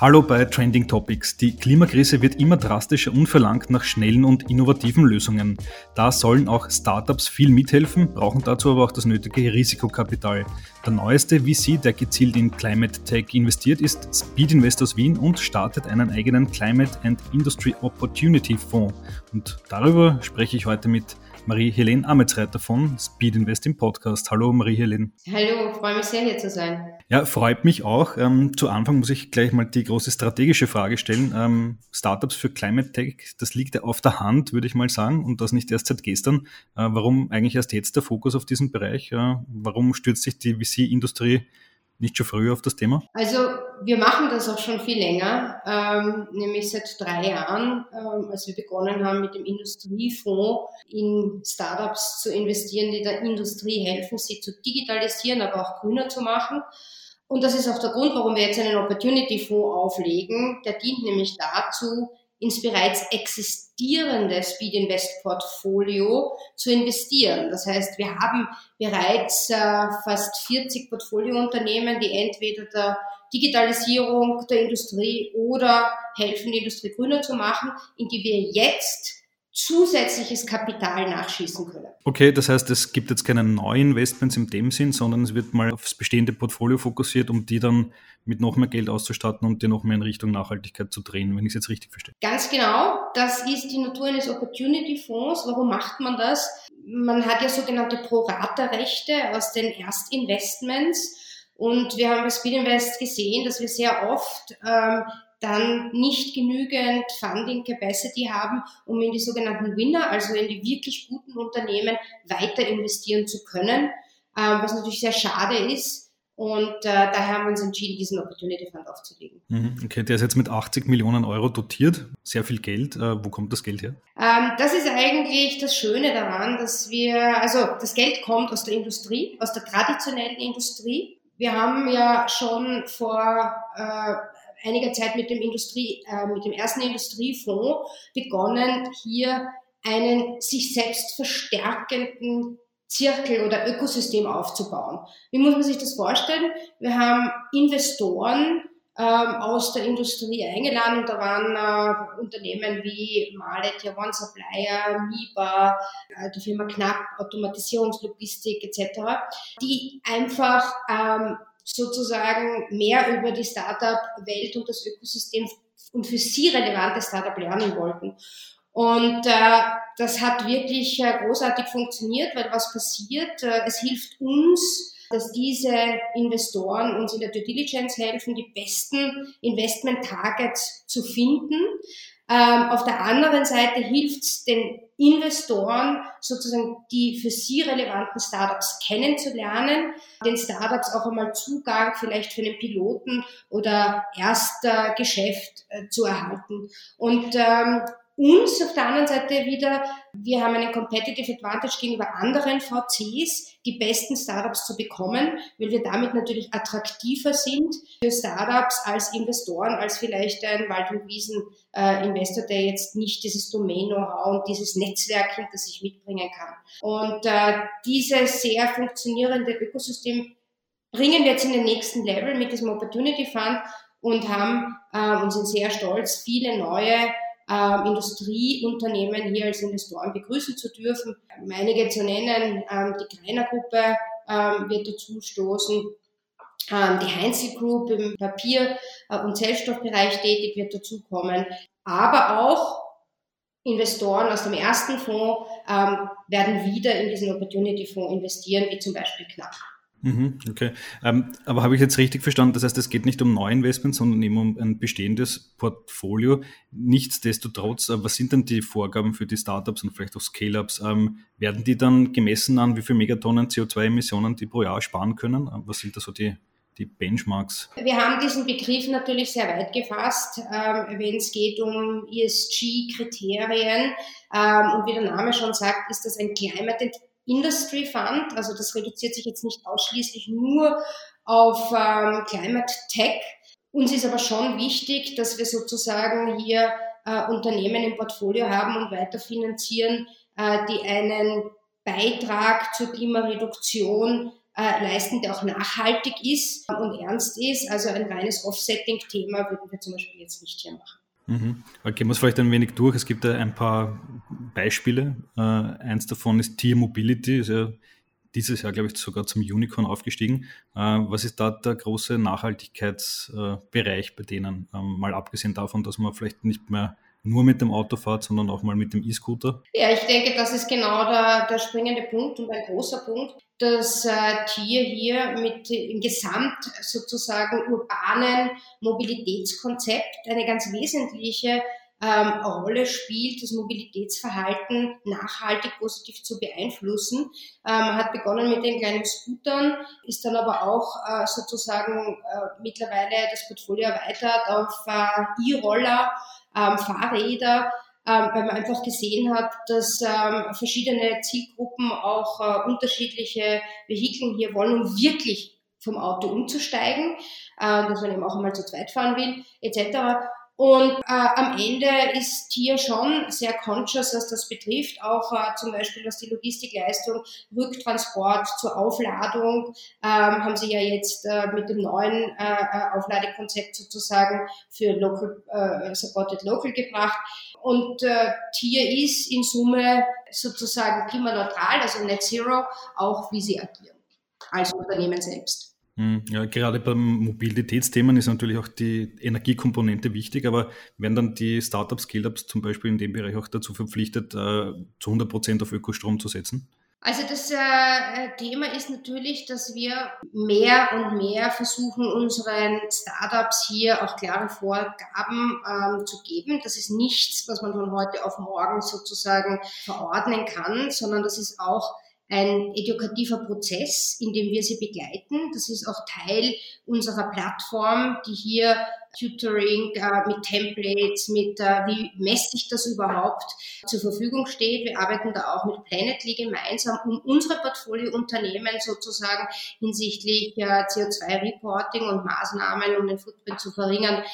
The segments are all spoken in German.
Hallo bei Trending Topics. Die Klimakrise wird immer drastischer und verlangt nach schnellen und innovativen Lösungen. Da sollen auch Startups viel mithelfen, brauchen dazu aber auch das nötige Risikokapital. Der neueste VC, der gezielt in Climate Tech investiert, ist Speed Invest aus Wien und startet einen eigenen Climate and Industry Opportunity Fonds. Und darüber spreche ich heute mit Marie-Helene Ametsreiter von Speed Invest im Podcast. Hallo Marie-Helene. Hallo, freue mich sehr, hier zu sein. Ja, freut mich auch. Zu Anfang muss ich gleich mal die große strategische Frage stellen. Startups für Climate Tech, das liegt ja auf der Hand, würde ich mal sagen, und das nicht erst seit gestern. Warum eigentlich erst jetzt der Fokus auf diesen Bereich? Warum stürzt sich die VC-Industrie nicht schon früher auf das Thema? Also wir machen das auch schon viel länger, nämlich seit 3 Jahren, als wir begonnen haben mit dem Industriefonds in Startups zu investieren, die der Industrie helfen, sie zu digitalisieren, aber auch grüner zu machen. Und das ist auch der Grund, warum wir jetzt einen Opportunity-Fonds auflegen. Der dient nämlich dazu, ins bereits existierende Speed Invest Portfolio zu investieren. Das heißt, wir haben bereits fast 40 Portfoliounternehmen, die entweder der Digitalisierung der Industrie oder helfen, die Industrie grüner zu machen, in die wir jetzt zusätzliches Kapital nachschießen können. Okay, das heißt, es gibt jetzt keine neuen Investments in dem Sinn, sondern es wird mal aufs bestehende Portfolio fokussiert, um die dann mit noch mehr Geld auszustatten und die noch mehr in Richtung Nachhaltigkeit zu drehen, wenn ich es jetzt richtig verstehe. Ganz genau, das ist die Natur eines Opportunity-Fonds. Warum macht man das? Man hat ja sogenannte Pro-Rata-Rechte aus den Erstinvestments und wir haben bei Speed Invest gesehen, dass wir sehr oft dann nicht genügend Funding Capacity haben, um in die sogenannten Winner, also in die wirklich guten Unternehmen, weiter investieren zu können, was natürlich sehr schade ist. Und daher haben wir uns entschieden, diesen Opportunity Fund aufzulegen. Okay, der ist jetzt mit 80 Millionen Euro dotiert, sehr viel Geld. Wo kommt das Geld her? Das ist eigentlich das Schöne daran, dass das Geld kommt aus der Industrie, aus der traditionellen Industrie. Wir haben ja schon vor einiger Zeit mit dem ersten Industriefonds begonnen, hier einen sich selbst verstärkenden Zirkel oder Ökosystem aufzubauen. Wie muss man sich das vorstellen? Wir haben Investoren aus der Industrie eingeladen und da waren Unternehmen wie Mahle, Tier One Supplier, MIBA, die Firma Knapp, Automatisierungslogistik etc., die einfach sozusagen mehr über die Startup-Welt und das Ökosystem und für sie relevante Startup lernen wollten. Und das hat wirklich großartig funktioniert, weil was passiert? Es hilft uns, dass diese Investoren uns in der Due Diligence helfen, die besten Investment-Targets zu finden. Auf der anderen Seite hilft es den Investoren, sozusagen die für sie relevanten Startups kennenzulernen, den Startups auch einmal Zugang vielleicht für einen Piloten oder Erstgeschäft zu erhalten. Und uns auf der anderen Seite wieder, wir haben einen Competitive Advantage gegenüber anderen VCs, die besten Startups zu bekommen, weil wir damit natürlich attraktiver sind für Startups als Investoren, als vielleicht ein Wald- und Wiesen-Investor, der jetzt nicht dieses Domain-Know-how und dieses Netzwerk hinter sich mitbringen kann. Und dieses sehr funktionierende Ökosystem bringen wir jetzt in den nächsten Level mit diesem Opportunity Fund und haben und sind sehr stolz, viele neue Industrieunternehmen hier als Investoren begrüßen zu dürfen. Einige zu nennen, die Greiner Gruppe wird dazu stoßen, die Heinzel Group im Papier- und Zellstoffbereich tätig wird dazukommen, aber auch Investoren aus dem ersten Fonds werden wieder in diesen Opportunity Fonds investieren, wie zum Beispiel Knapp. Okay, aber habe ich jetzt richtig verstanden, das heißt, es geht nicht um Neuinvestments, sondern eben um ein bestehendes Portfolio. Nichtsdestotrotz, was sind denn die Vorgaben für die Startups und vielleicht auch Scale-Ups? Werden die dann gemessen an, wie viel Megatonnen CO2-Emissionen die pro Jahr sparen können? Was sind da so die Benchmarks? Wir haben diesen Begriff natürlich sehr weit gefasst, wenn es geht um ESG-Kriterien. Und wie der Name schon sagt, ist das ein Climate Industry Fund, also das reduziert sich jetzt nicht ausschließlich nur auf Climate Tech. Uns ist aber schon wichtig, dass wir sozusagen hier Unternehmen im Portfolio haben und weiterfinanzieren, die einen Beitrag zur Klimareduktion leisten, der auch nachhaltig ist und ernst ist. Also ein reines Offsetting-Thema würden wir zum Beispiel jetzt nicht hier machen. Gehen wir es vielleicht ein wenig durch. Es gibt ja ein paar Beispiele. Eins davon ist Tier Mobility, ist ja dieses Jahr, glaube ich, sogar zum Unicorn aufgestiegen. Was ist da der große Nachhaltigkeitsbereich bei denen? Mal abgesehen davon, dass man vielleicht nicht mehr nur mit dem Auto fahrt, sondern auch mal mit dem E-Scooter? Ja, ich denke, das ist genau der springende Punkt und ein großer Punkt, dass Tier hier mit im Gesamt sozusagen urbanen Mobilitätskonzept eine ganz wesentliche Rolle spielt, das Mobilitätsverhalten nachhaltig positiv zu beeinflussen. Hat begonnen mit den kleinen Scootern, ist dann aber auch sozusagen mittlerweile das Portfolio erweitert auf E-Roller, Fahrräder, weil man einfach gesehen hat, dass verschiedene Zielgruppen auch unterschiedliche Vehikeln hier wollen, um wirklich vom Auto umzusteigen, dass man eben auch einmal zu zweit fahren will, etc. Und am Ende ist Tier schon sehr conscious, was das betrifft, auch zum Beispiel was die Logistikleistung, Rücktransport zur Aufladung, haben sie ja jetzt mit dem neuen Aufladekonzept sozusagen für Supported Local gebracht. Und Tier ist in Summe sozusagen klimaneutral, also Net Zero, auch wie sie agieren als Unternehmen selbst. Ja, gerade beim Mobilitätsthemen ist natürlich auch die Energiekomponente wichtig, aber werden dann die Startups, Scale-Ups zum Beispiel in dem Bereich auch dazu verpflichtet, zu 100% auf Ökostrom zu setzen? Also das Thema ist natürlich, dass wir mehr und mehr versuchen, unseren Startups hier auch klare Vorgaben zu geben. Das ist nichts, was man von heute auf morgen sozusagen verordnen kann, sondern das ist auch ein edukativer Prozess, in dem wir sie begleiten. Das ist auch Teil unserer Plattform, die hier Tutoring mit Templates, mit wie messe ich das überhaupt zur Verfügung steht. Wir arbeiten da auch mit Planetly gemeinsam, um unsere Portfoliounternehmen sozusagen hinsichtlich CO2-Reporting und Maßnahmen, um den Footprint zu verringern,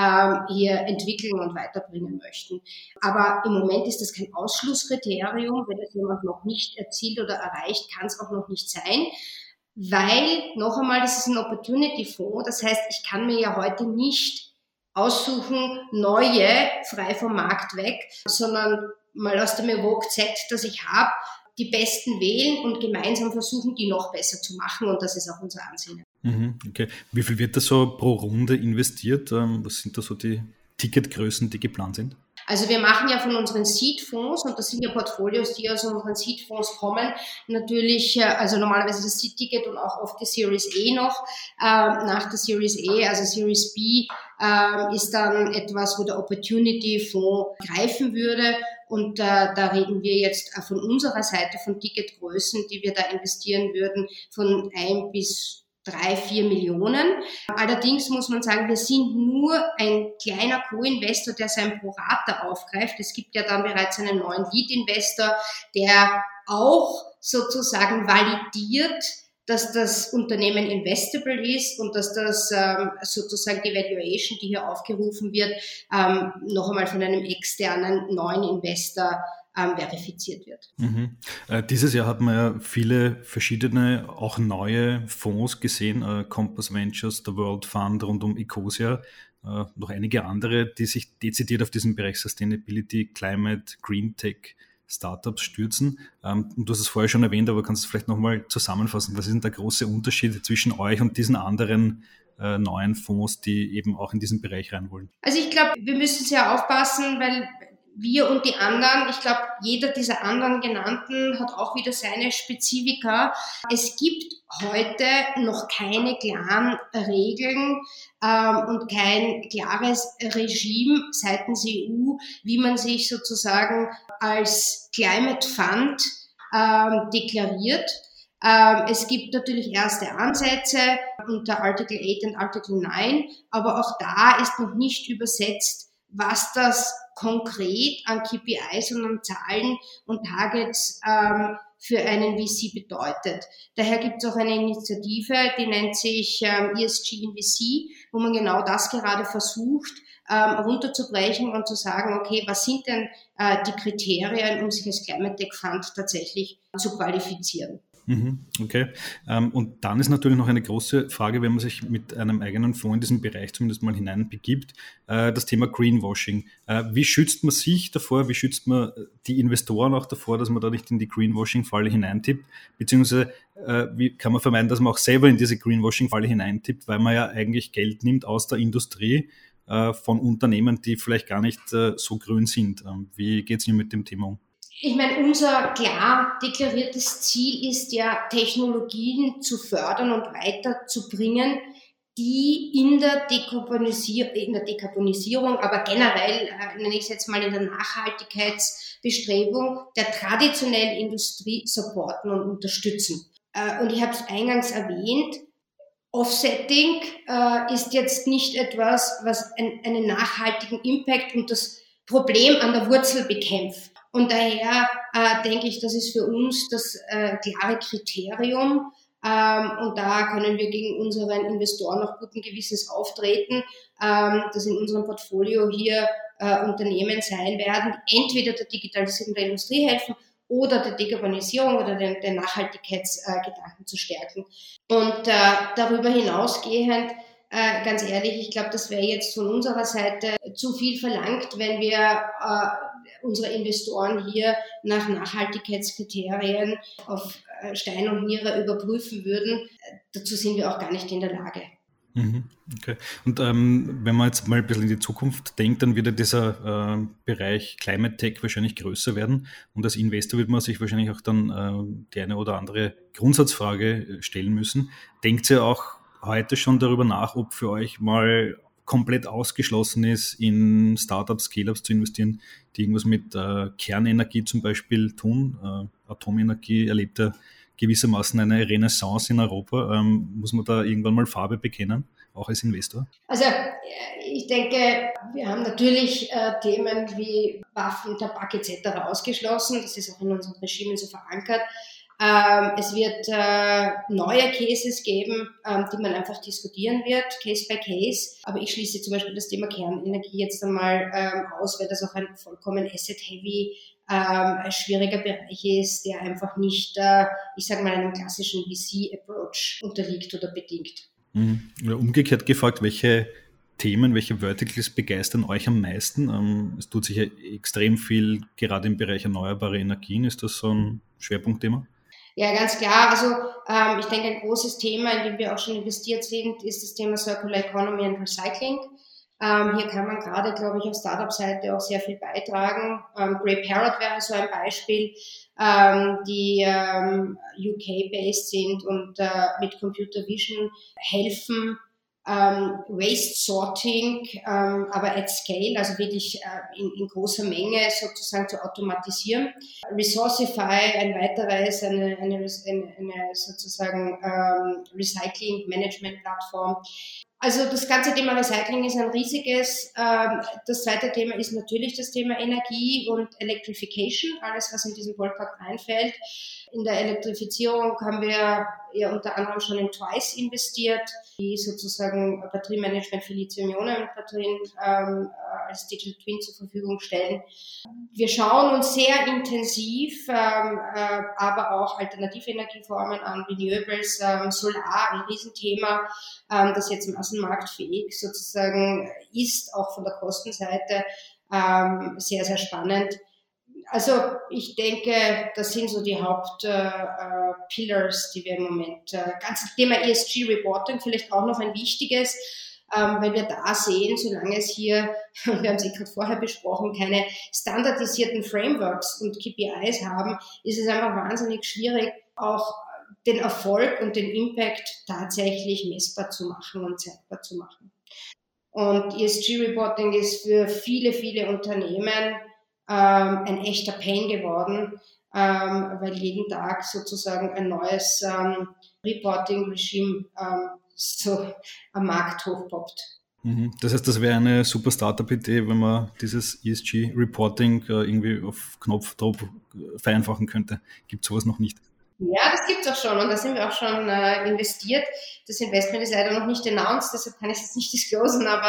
hier entwickeln und weiterbringen möchten. Aber im Moment ist das kein Ausschlusskriterium. Wenn das jemand noch nicht erzielt oder erreicht, kann es auch noch nicht sein. Weil, noch einmal, das ist ein Opportunity-Fonds. Das heißt, ich kann mir ja heute nicht aussuchen, neue, frei vom Markt weg, sondern mal aus dem Evoque-Set, das ich habe, die Besten wählen und gemeinsam versuchen, die noch besser zu machen. Und das ist auch unser Ansinnen. Okay. Wie viel wird da so pro Runde investiert? Was sind da so die Ticketgrößen, die geplant sind? Also wir machen ja von unseren Seed-Fonds, und das sind ja Portfolios, die aus unseren Seed-Fonds kommen, natürlich, also normalerweise das Seed-Ticket und auch oft die Series E noch, nach der Series E, also Series B, ist dann etwas, wo der Opportunity-Fonds greifen würde. Und da reden wir jetzt von unserer Seite von Ticketgrößen, die wir da investieren würden, von 1 bis 3-4 Millionen. Allerdings muss man sagen, wir sind nur ein kleiner Co-Investor, der sein Pro-Rata aufgreift. Es gibt ja dann bereits einen neuen Lead-Investor, der auch sozusagen validiert, dass das Unternehmen investable ist und dass das sozusagen die Valuation, die hier aufgerufen wird, noch einmal von einem externen neuen Investor verifiziert wird. Dieses Jahr hat man ja viele verschiedene, auch neue Fonds gesehen, Compass Ventures, The World Fund rund um Ecosia, noch einige andere, die sich dezidiert auf diesen Bereich Sustainability, Climate, Green Tech, Startups stürzen. Und du hast es vorher schon erwähnt, aber kannst du es vielleicht nochmal zusammenfassen? Was ist denn der große Unterschied zwischen euch und diesen anderen neuen Fonds, die eben auch in diesen Bereich rein wollen? Also ich glaube, wir müssen sehr aufpassen, weil wir und die anderen, ich glaube, jeder dieser anderen genannten hat auch wieder seine Spezifika. Es gibt heute noch keine klaren Regeln und kein klares Regime seitens EU, wie man sich sozusagen als Climate Fund deklariert. Es gibt natürlich erste Ansätze unter Article 8 und Article 9, aber auch da ist noch nicht übersetzt, was das konkret an KPIs und an Zahlen und Targets für einen VC bedeutet. Daher gibt es auch eine Initiative, die nennt sich ESG in VC, wo man genau das gerade versucht, runterzubrechen und zu sagen, okay, was sind denn die Kriterien, um sich als Climate Tech Fund tatsächlich zu qualifizieren? Okay. Und dann ist natürlich noch eine große Frage, wenn man sich mit einem eigenen Fonds in diesen Bereich zumindest mal hineinbegibt, das Thema Greenwashing. Wie schützt man sich davor, wie schützt man die Investoren auch davor, dass man da nicht in die Greenwashing-Falle hineintippt, beziehungsweise wie kann man vermeiden, dass man auch selber in diese Greenwashing-Falle hineintippt, weil man ja eigentlich Geld nimmt aus der Industrie, von Unternehmen, die vielleicht gar nicht so grün sind. Wie geht es Ihnen mit dem Thema um? Ich meine, unser klar deklariertes Ziel ist ja, Technologien zu fördern und weiterzubringen, die in der Dekarbonisierung, aber generell, nenne ich es jetzt mal in der Nachhaltigkeitsbestrebung der traditionellen Industrie supporten und unterstützen. Und ich habe es eingangs erwähnt, Offsetting ist jetzt nicht etwas, was einen nachhaltigen Impact und das Problem an der Wurzel bekämpft. Und daher denke ich, das ist für uns das klare Kriterium. Und da können wir gegen unseren Investoren auch guten Gewissens auftreten, dass in unserem Portfolio hier Unternehmen sein werden, entweder der Digitalisierung der Industrie helfen oder der Dekarbonisierung oder den Nachhaltigkeitsgedanken zu stärken. Und darüber hinausgehend, ganz ehrlich, ich glaube, das wäre jetzt von unserer Seite zu viel verlangt, wenn wir unsere Investoren hier nach Nachhaltigkeitskriterien auf Stein und Niere überprüfen würden. Dazu sind wir auch gar nicht in der Lage. Okay. Und wenn man jetzt mal ein bisschen in die Zukunft denkt, dann wird ja dieser Bereich Climate Tech wahrscheinlich größer werden. Und als Investor wird man sich wahrscheinlich auch dann die eine oder andere Grundsatzfrage stellen müssen. Denkt ihr auch heute schon darüber nach, ob für euch mal komplett ausgeschlossen ist, in Startups, Scale-Ups zu investieren, die irgendwas mit Kernenergie zum Beispiel tun? Atomenergie erlebt ja gewissermaßen eine Renaissance in Europa. Muss man da irgendwann mal Farbe bekennen, auch als Investor? Also ich denke, wir haben natürlich Themen wie Waffen, Tabak etc. ausgeschlossen. Das ist auch in unseren Regimen so verankert. Es wird neue Cases geben, die man einfach diskutieren wird, Case by Case. Aber ich schließe zum Beispiel das Thema Kernenergie jetzt einmal aus, weil das auch ein vollkommen asset-heavy schwieriger Bereich ist, der einfach nicht, ich sage mal, einem klassischen VC-Approach unterliegt oder bedingt. Oder umgekehrt gefragt, welche Themen, welche Verticals begeistern euch am meisten? Es tut sich ja extrem viel, gerade im Bereich erneuerbare Energien. Ist das so ein Schwerpunktthema? Ja, ganz klar. Also ich denke, ein großes Thema, in dem wir auch schon investiert sind, ist das Thema Circular Economy and Recycling. Hier kann man gerade, glaube ich, auf Startup-Seite auch sehr viel beitragen. Grey Parrot wäre so ein Beispiel, die UK-based sind und mit Computer Vision helfen, Waste Sorting, aber at scale, also wirklich in großer Menge sozusagen zu automatisieren. Resourcify, ein weiteres, eine sozusagen Recycling-Management-Plattform. Also das ganze Thema Recycling ist ein riesiges. Das zweite Thema ist natürlich das Thema Energie und Electrification, alles was in diesen Ballpark reinfällt. In der Elektrifizierung haben wir ja unter anderem schon in Twice investiert, die sozusagen Batteriemanagement für Lithium-Ionen-Batterien als Digital Twin zur Verfügung stellen. Wir schauen uns sehr intensiv, aber auch alternative Energieformen an, Renewables, Solar, ein Riesenthema, das jetzt massenmarktfähig sozusagen ist, auch von der Kostenseite sehr, sehr spannend. Also ich denke, das sind so die Hauptpillars, die wir im Moment, ganzes Thema ESG-Reporting vielleicht auch noch ein wichtiges, weil wir da sehen, solange es hier, wir haben es gerade vorher besprochen, keine standardisierten Frameworks und KPIs haben, ist es einfach wahnsinnig schwierig, auch den Erfolg und den Impact tatsächlich messbar zu machen und zeigbar zu machen. Und ESG-Reporting ist für viele, viele Unternehmen ein echter Pain geworden, weil jeden Tag sozusagen ein neues Reporting-Regime so am Markt hochpoppt. Das heißt, das wäre eine super Startup-Idee, wenn man dieses ESG-Reporting irgendwie auf Knopfdruck vereinfachen könnte. Gibt es sowas noch nicht? Ja, das gibt's auch schon und da sind wir auch schon investiert. Das Investment ist leider noch nicht announced, deshalb kann ich es jetzt nicht disclosen, aber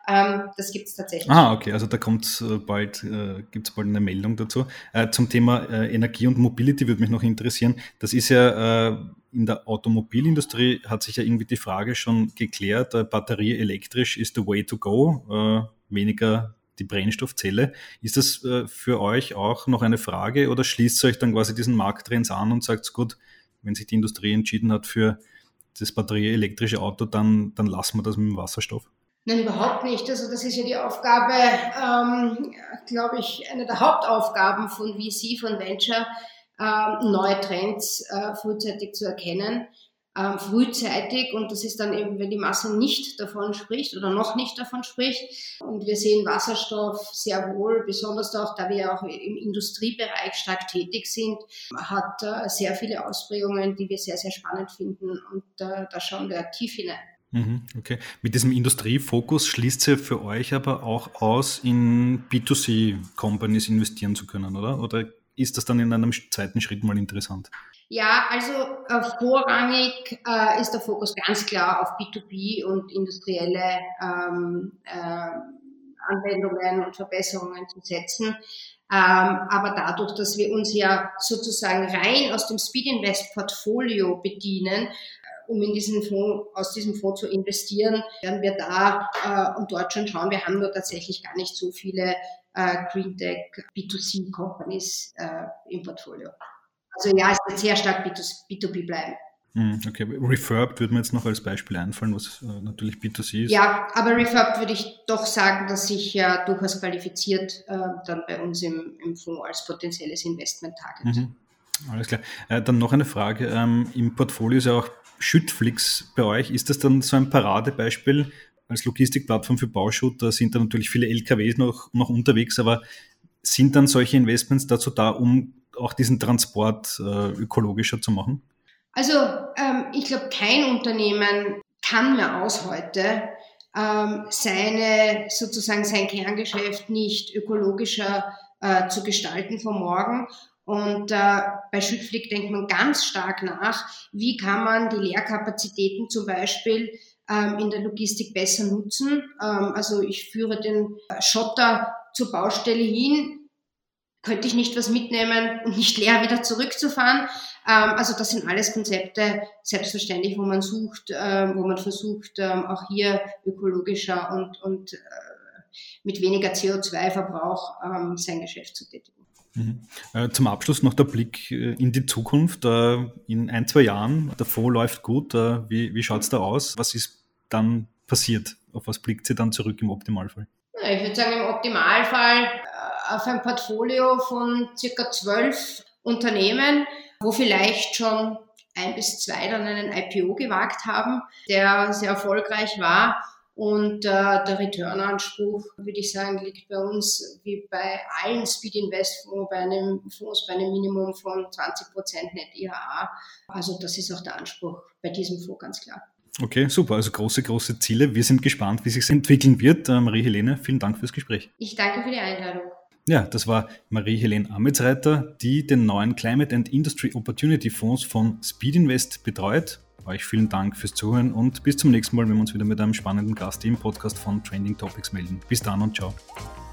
Das gibt es tatsächlich. Okay, also da gibt es bald eine Meldung dazu. Zum Thema Energie und Mobility würde mich noch interessieren. Das ist ja in der Automobilindustrie hat sich ja irgendwie die Frage schon geklärt, Batterie elektrisch ist the way to go, weniger die Brennstoffzelle. Ist das für euch auch noch eine Frage oder schließt ihr euch dann quasi diesen Markttrends an und sagt, gut, wenn sich die Industrie entschieden hat für das batterieelektrische Auto, dann lassen wir das mit dem Wasserstoff? Nein, überhaupt nicht. Also das ist ja die Aufgabe, glaube ich, eine der Hauptaufgaben von VC, von Venture, neue Trends frühzeitig zu erkennen. Frühzeitig, und das ist dann eben, wenn die Masse nicht davon spricht oder noch nicht davon spricht. Und wir sehen Wasserstoff sehr wohl, besonders auch, da wir auch im Industriebereich stark tätig sind, hat sehr viele Ausprägungen, die wir sehr, sehr spannend finden, und da schauen wir tief hinein. Okay. Mit diesem Industriefokus schließt sie für euch aber auch aus, in B2C-Companies investieren zu können, oder? Oder ist das dann in einem zweiten Schritt mal interessant? Ja, also vorrangig ist der Fokus ganz klar auf B2B und industrielle Anwendungen und Verbesserungen zu setzen. Aber dadurch, dass wir uns ja sozusagen rein aus dem Speed Invest Portfolio bedienen, um in diesen Fonds, aus diesem Fonds zu investieren, werden wir da und dort schon schauen. Wir haben nur tatsächlich gar nicht so viele Green Tech B2C Companies im Portfolio. Also ja, es wird sehr stark B2B bleiben. Okay, Refurbed würde mir jetzt noch als Beispiel einfallen, was natürlich B2C ist. Ja, aber Refurbed würde ich doch sagen, dass sich ja durchaus qualifiziert dann bei uns im Fonds als potenzielles Investment-Target. Alles klar. Dann noch eine Frage. Im Portfolio ist ja auch Schüttflix bei euch. Ist das dann so ein Paradebeispiel als Logistikplattform für Bauschutt? Da sind da natürlich viele LKWs noch unterwegs, aber sind dann solche Investments dazu da, um auch diesen Transport ökologischer zu machen? Also ich glaube, kein Unternehmen kann mehr aus heute sein Kerngeschäft nicht ökologischer zu gestalten von morgen. Und bei Schüttflick denkt man ganz stark nach, wie kann man die Leerkapazitäten zum Beispiel in der Logistik besser nutzen. Also ich führe den Schotter zur Baustelle hin, könnte ich nicht was mitnehmen und nicht leer wieder zurückzufahren. Also das sind alles Konzepte, selbstverständlich, wo man sucht, wo man versucht, auch hier ökologischer und mit weniger CO2-Verbrauch sein Geschäft zu tätigen. Zum Abschluss noch der Blick in die Zukunft. In 1-2 Jahren, der Fonds läuft gut. Wie schaut es da aus? Was ist dann passiert? Auf was blickt sie dann zurück im Optimalfall? Ich würde sagen, im Optimalfall auf ein Portfolio von circa 12 Unternehmen, wo vielleicht schon 1 bis 2 dann einen IPO gewagt haben, der sehr erfolgreich war. Und der Return-Anspruch, würde ich sagen, liegt bei uns wie bei allen Speed-Invest-Fonds bei einem Minimum von 20% Net IRR. Also das ist auch der Anspruch bei diesem Fonds ganz klar. Okay, super. Also große Ziele. Wir sind gespannt, wie sich entwickeln wird. Marie-Helene, vielen Dank fürs Gespräch. Ich danke für die Einladung. Ja, das war Marie-Helene Ametsreiter, die den neuen Climate and Industry Opportunity Fonds von Speed Invest betreut. Euch vielen Dank fürs Zuhören und bis zum nächsten Mal, wenn wir uns wieder mit einem spannenden Gast im Podcast von Trending Topics melden. Bis dann und ciao.